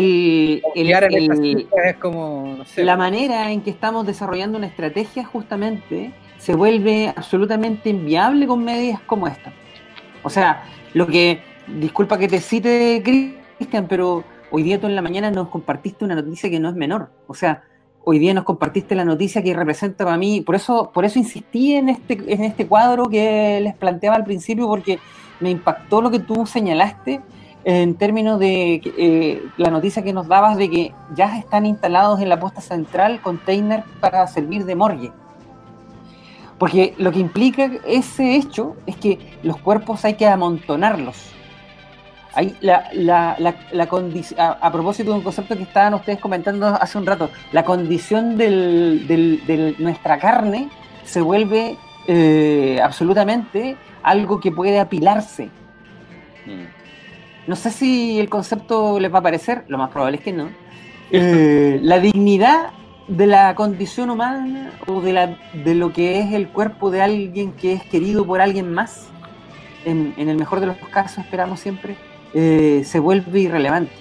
como, no sé, la manera en que estamos desarrollando una estrategia justamente se vuelve absolutamente inviable con medidas como esta. O sea, disculpa que te cite, Cristian, pero hoy día tú en la mañana nos compartiste una noticia que no es menor. O sea, hoy día nos compartiste la noticia que representa para mí, por eso insistí en este cuadro que les planteaba al principio, porque me impactó lo que tú señalaste en términos de la noticia que nos dabas de que ya están instalados en la posta central containers para servir de morgue. Porque lo que implica ese hecho es que los cuerpos hay que amontonarlos. Hay la condición, a propósito de un concepto que estaban ustedes comentando hace un rato, la condición de nuestra carne se vuelve absolutamente algo que puede apilarse. No sé si el concepto les va a parecer, lo más probable es que no. La dignidad de la condición humana o de lo que es el cuerpo de alguien que es querido por alguien más, en el mejor de los casos, esperamos siempre, se vuelve irrelevante.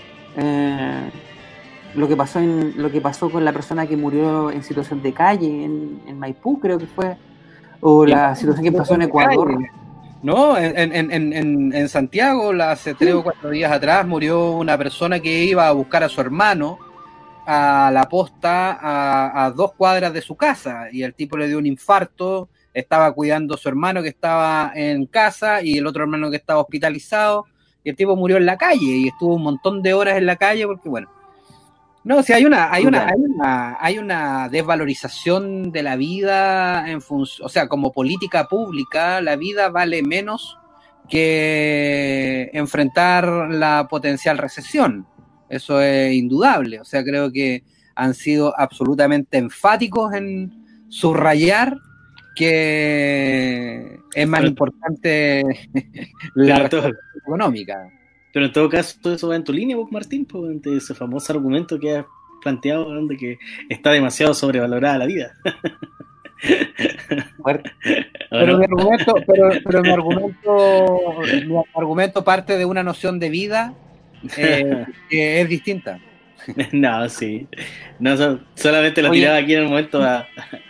Lo que pasó con la persona que murió en situación de calle en Maipú, creo que fue, o la situación que pasó en Ecuador. No, en Santiago, hace 3 o 4 días atrás, murió una persona que iba a buscar a su hermano a la posta a 2 cuadras de su casa, y el tipo le dio un infarto, estaba cuidando a su hermano que estaba en casa y el otro hermano que estaba hospitalizado, y el tipo murió en la calle y estuvo un montón de horas en la calle porque, bueno, no, si hay una desvalorización de la vida en función, o sea, como política pública, la vida vale menos que enfrentar la potencial recesión. Eso es indudable. O sea, creo que han sido absolutamente enfáticos en subrayar que es más importante la recesión económica. Pero en todo caso, todo eso va en tu línea, vos, Martín, pues, de ese famoso argumento que has planteado, de que está demasiado sobrevalorada la vida. Pero mi argumento parte de una noción de vida que es distinta. No, sí. No, solamente la tiraba aquí en el momento para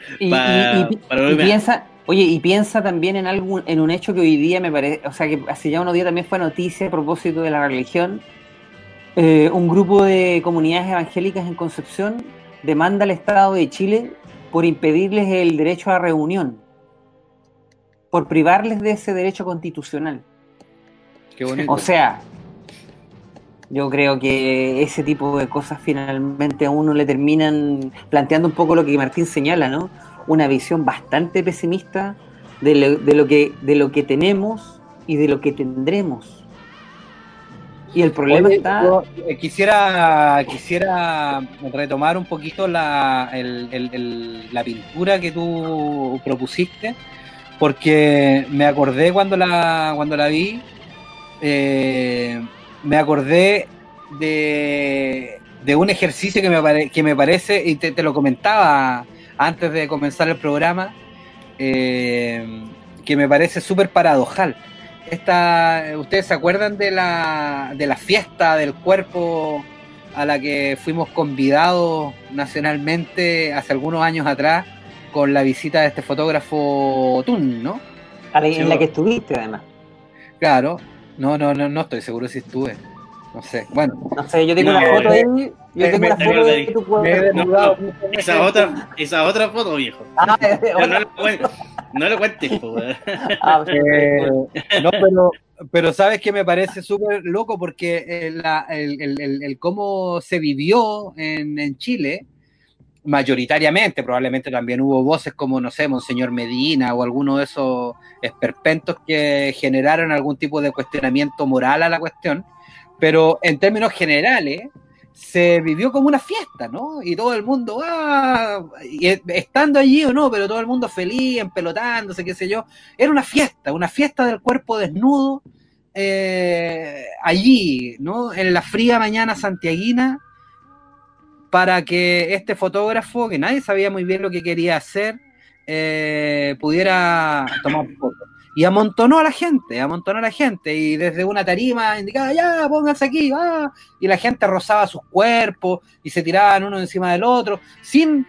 piensa también en un hecho que hoy día me parece, o sea, que hace ya unos días también fue noticia a propósito de la religión. Un grupo de comunidades evangélicas en Concepción demanda al Estado de Chile por impedirles el derecho a reunión, por privarles de ese derecho constitucional. Qué bonito. O sea, yo creo que ese tipo de cosas finalmente a uno le terminan planteando un poco lo que Martín señala, ¿no? Una visión bastante pesimista de lo que tenemos y de lo que tendremos. Y el problema está... Yo, quisiera retomar un poquito la pintura que tú propusiste, porque me acordé cuando la vi, me acordé de un ejercicio que me parece, y te lo comentaba antes de comenzar el programa, que me parece súper paradojal. ¿Ustedes se acuerdan de la fiesta del cuerpo a la que fuimos convidados nacionalmente hace algunos años atrás con la visita de este fotógrafo Tun, ¿no? En la que estuviste, además. Claro. No estoy seguro si estuve. No sé. Bueno. No sé, yo tengo una foto ahí. Yo tengo una foto de tu cuerpo. Esa otra foto, viejo. No lo cuentes, no, pero sabes que me parece súper loco porque el cómo se vivió en Chile, mayoritariamente, probablemente también hubo voces como, no sé, Monseñor Medina o alguno de esos esperpentos que generaron algún tipo de cuestionamiento moral a la cuestión, pero en términos generales se vivió como una fiesta, ¿no? Y todo el mundo, y estando allí o no, pero todo el mundo feliz, empelotándose, qué sé yo. Era una fiesta del cuerpo desnudo, allí, ¿no? En la fría mañana santiaguina, para que este fotógrafo, que nadie sabía muy bien lo que quería hacer, pudiera tomar fotos. Y amontonó a la gente, y desde una tarima indicaba, ya, pónganse aquí, y la gente rozaba sus cuerpos, y se tiraban uno encima del otro, sin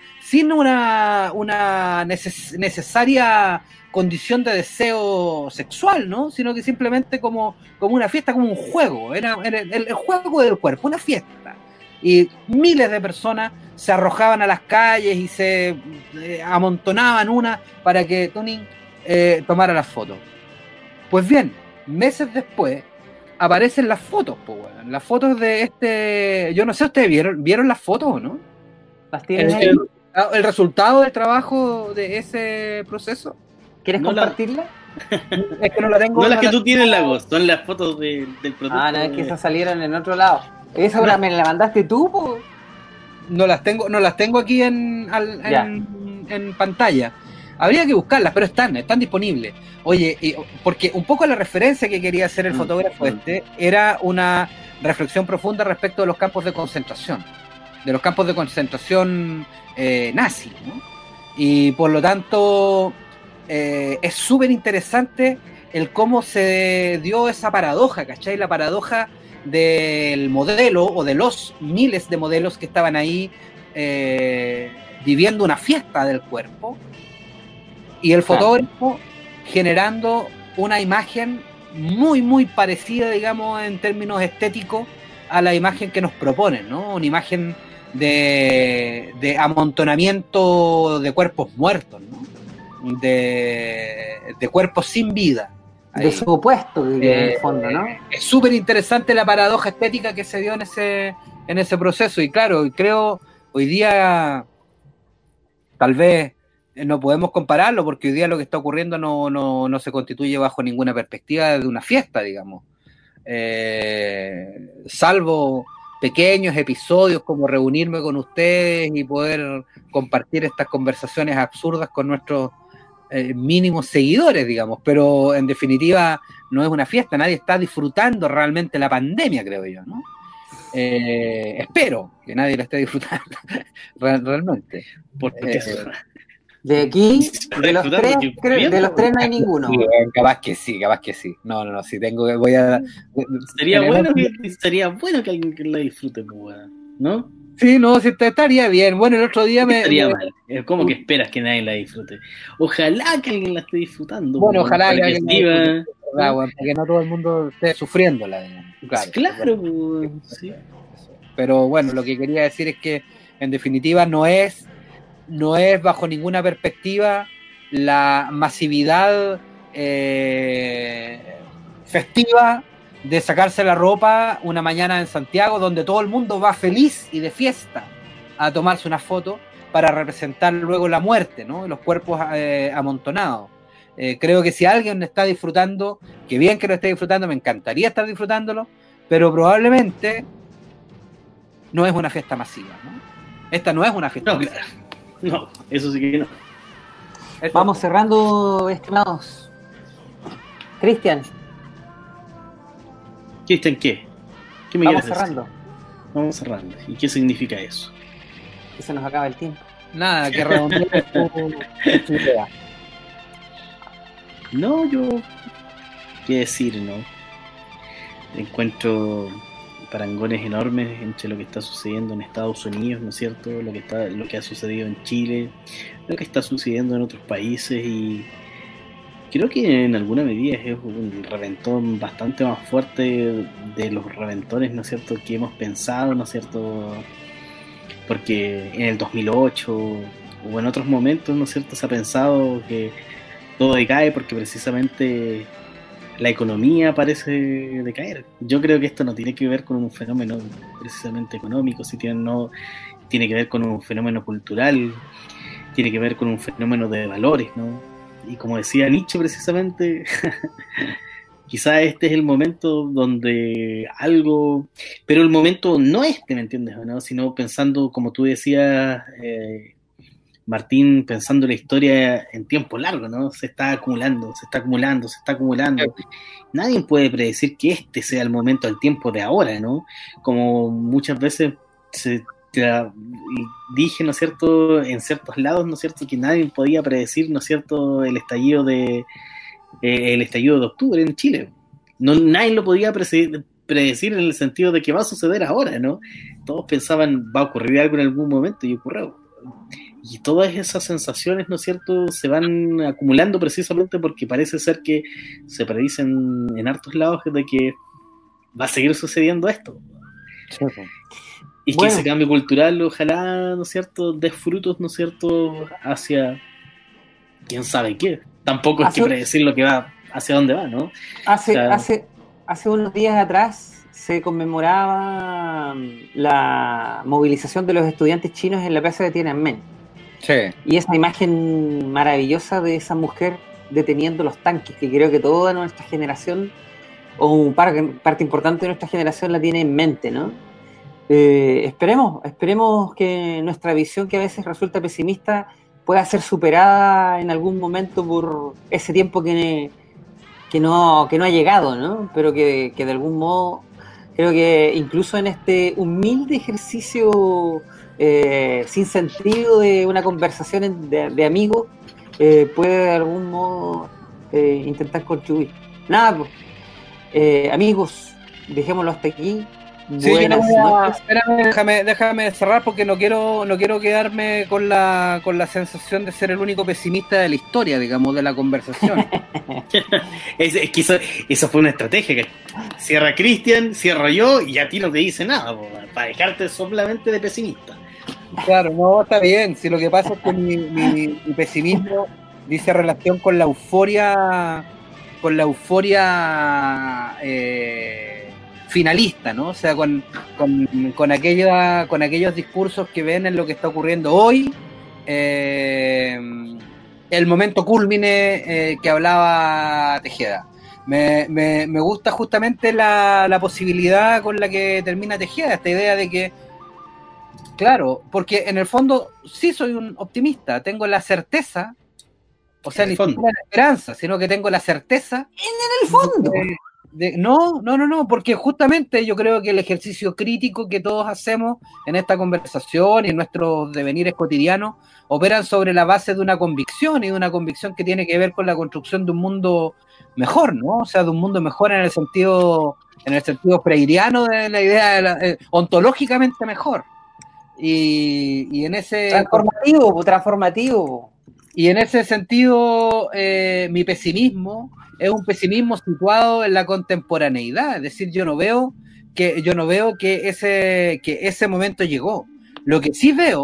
una necesaria condición de deseo sexual, ¿no? Sino que simplemente como una fiesta, como un juego, era el juego del cuerpo, una fiesta. Y miles de personas se arrojaban a las calles y se amontonaban para que Tuning tomara las fotos. Pues bien, meses después aparecen las fotos, las fotos de este... Yo no sé, ¿ustedes vieron las fotos o no? ¿Las tienen ahí? ¿El resultado del trabajo de ese proceso? ¿Quieres compartirla? Es que no la tengo. No las que tú tienes, Lagos, son las fotos del producto. No, es que esas salieron en otro lado. ¿Esa ahora me la mandaste tú, po? No las tengo aquí en pantalla. Habría que buscarlas, pero están disponibles. Oye, porque un poco la referencia que quería hacer el fotógrafo era una reflexión profunda respecto de los campos de concentración. De los campos de concentración nazi, ¿no? Y por lo tanto es súper interesante el cómo se dio esa paradoja, ¿cachai? La paradoja del modelo o de los miles de modelos que estaban ahí viviendo una fiesta del cuerpo, y el fotógrafo generando una imagen muy, muy parecida, digamos, en términos estéticos a la imagen que nos proponen, ¿no? Una imagen de amontonamiento de cuerpos muertos, ¿no? De cuerpos sin vida. De su opuesto, en el fondo, ¿no? Es súper interesante la paradoja estética que se dio en ese proceso. Y claro, creo hoy día tal vez no podemos compararlo, porque hoy día lo que está ocurriendo no se constituye bajo ninguna perspectiva de una fiesta, digamos. Salvo pequeños episodios como reunirme con ustedes y poder compartir estas conversaciones absurdas con nuestros mínimos seguidores, digamos, pero en definitiva no es una fiesta, nadie está disfrutando realmente la pandemia, creo yo, ¿no? Espero que nadie la esté disfrutando realmente. De aquí, de los tres no hay ninguno. Sí, capaz que sí. No, si tengo que sería bueno que alguien la disfrute, ¿no? Sí, no, sí, estaría bien. Bueno, el otro día estaría mal. ¿Cómo que esperas que nadie la disfrute? Ojalá que alguien la esté disfrutando. Bueno, ojalá que alguien porque no todo el mundo esté sufriéndola. Claro. Sí. Pero bueno, lo que quería decir es que en definitiva no es no es bajo ninguna perspectiva la masividad festiva de sacarse la ropa una mañana en Santiago, donde todo el mundo va feliz y de fiesta a tomarse una foto para representar luego la muerte, ¿no? Los cuerpos amontonados. Creo que si alguien está disfrutando, que bien que lo esté disfrutando, me encantaría estar disfrutándolo, pero probablemente no es una fiesta masiva, ¿no? Esta no es una fiesta masiva. Claro. No, eso sí que no. Vamos cerrando, estimados. Cristian. ¿Cristian qué? ¿Qué me Vamos quieres cerrando. decir? Vamos cerrando. ¿Y qué significa eso? Que se nos acaba el tiempo. Nada, que redondear tu idea. No, yo... ¿Qué decir, no? Encuentro parangones enormes entre lo que está sucediendo en Estados Unidos, ¿no es cierto? Lo que ha sucedido en Chile, lo que está sucediendo en otros países, y creo que en alguna medida es un reventón bastante más fuerte de los reventones, ¿no es cierto?, que hemos pensado, ¿no es cierto?, porque en el 2008 o en otros momentos, ¿no es cierto?, se ha pensado que todo decae porque precisamente la economía parece decaer. Yo creo que esto no tiene que ver con un fenómeno precisamente económico, no tiene que ver con un fenómeno cultural, tiene que ver con un fenómeno de valores, ¿no? Y como decía Nietzsche precisamente, quizá este es el momento donde algo, pero el momento no ¿me entiendes o no? Sino pensando, como tú decías, Martín, pensando la historia en tiempo largo, ¿no? Se está acumulando. Nadie puede predecir que este sea el momento, el tiempo de ahora, ¿no? Como muchas veces dije, ¿no es cierto?, en ciertos lados, ¿no es cierto?, que nadie podía predecir, ¿no es cierto?, el estallido de octubre en Chile. No, nadie lo podía predecir en el sentido de que va a suceder ahora, ¿no? Todos pensaban, va a ocurrir algo en algún momento, y ocurrió. Y todas esas sensaciones, ¿no es cierto?, se van acumulando precisamente porque parece ser que se predicen en hartos lados de que va a seguir sucediendo esto. Sí. Y bueno, que ese cambio cultural, ojalá, ¿no es cierto?, dé frutos, ¿no es cierto?, hacia quién sabe qué. Tampoco es que predecir lo que va, hacia dónde va, ¿no? Hace unos días atrás se conmemoraba la movilización de los estudiantes chinos en la plaza de Tiananmen. Sí. Y esa imagen maravillosa de esa mujer deteniendo los tanques, que creo que toda nuestra generación, o parte importante de nuestra generación, la tiene en mente, ¿no? Esperemos que nuestra visión, que a veces resulta pesimista, pueda ser superada en algún momento por ese tiempo que no ha llegado, ¿no? Pero que de algún modo, creo que incluso en este humilde ejercicio sin sentido de una conversación de amigos, puede de algún modo intentar contribuir. Nada, pues, amigos, dejémoslo hasta aquí. Sí, Buenas noches. Espérame, déjame cerrar porque no quiero quedarme con la sensación de ser el único pesimista de la historia, digamos, de la conversación. es que eso fue una estrategia, que cierra Cristian, cierro yo, y a ti no te dice nada, para dejarte solamente de pesimista. Claro, no, está bien. Si lo que pasa es que mi pesimismo dice relación con la euforia finalista, ¿no? O sea, con aquellos discursos que ven en lo que está ocurriendo hoy, el momento cúlmine que hablaba Tejeda. Me gusta justamente la posibilidad con la que termina Tejeda, esta idea de que, claro, porque en el fondo sí soy un optimista, tengo la certeza, o sea, ni siquiera la esperanza, sino que tengo la certeza. En el fondo. No, porque justamente yo creo que el ejercicio crítico que todos hacemos en esta conversación y en nuestros devenires cotidianos operan sobre la base de una convicción, y de una convicción que tiene que ver con la construcción de un mundo mejor, ¿no? O sea, de un mundo mejor en el sentido freiriano de la idea ontológicamente mejor. Y en ese transformativo. Y en ese sentido, mi pesimismo es un pesimismo situado en la contemporaneidad, es decir, yo no veo que ese momento llegó. Lo que sí veo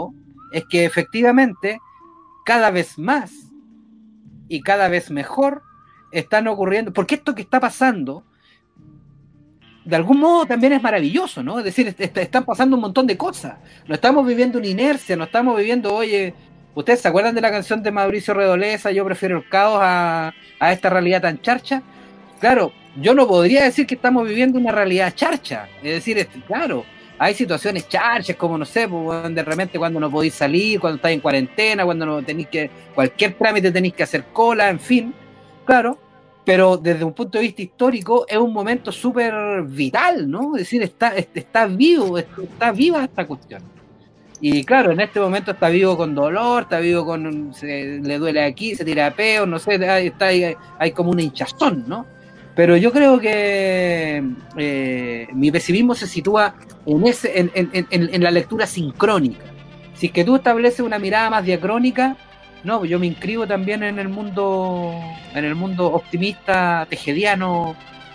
es que efectivamente cada vez más y cada vez mejor están ocurriendo, porque esto que está pasando de algún modo también es maravilloso, ¿no? Es decir, están pasando un montón de cosas, no estamos viviendo una inercia, no estamos viviendo, oye, ¿ustedes se acuerdan de la canción de Mauricio Redoleza, Yo prefiero el caos a esta realidad tan charcha? Claro, yo no podría decir que estamos viviendo una realidad charcha, es decir, claro, hay situaciones charchas, como no sé, pues, de repente cuando no podéis salir, cuando estáis en cuarentena, cuando no tenéis que, cualquier trámite tenéis que hacer cola, en fin, claro, pero desde un punto de vista histórico es un momento súper vital, ¿no? Es decir, está viva esta cuestión. Y claro, en este momento está vivo con dolor, está vivo con, le duele aquí, se tira peo, no sé, hay como una hinchazón, ¿no? Pero yo creo que mi pesimismo se sitúa en la lectura sincrónica. Si es que tú estableces una mirada más diacrónica, no, yo me inscribo también en el mundo optimista, tejediano,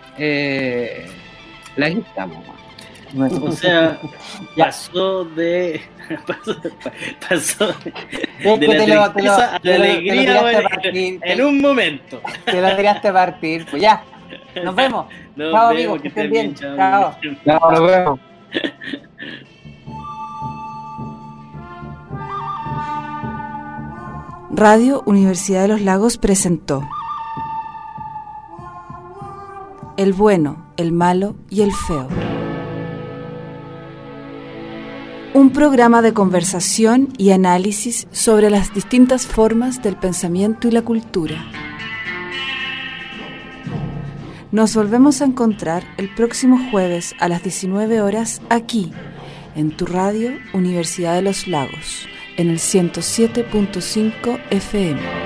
laguista. O sea, pasó de la tristeza a la alegría en un momento. Te la tiraste a partir, pues ya. Nos vemos. Chao, amigos, que estén bien. Chao. Chao, nos vemos. Radio Universidad de los Lagos presentó El bueno, el malo y el feo. Un programa de conversación y análisis sobre las distintas formas del pensamiento y la cultura. Nos volvemos a encontrar el próximo jueves a las 19 horas aquí, en tu radio Universidad de los Lagos, en el 107.5 FM.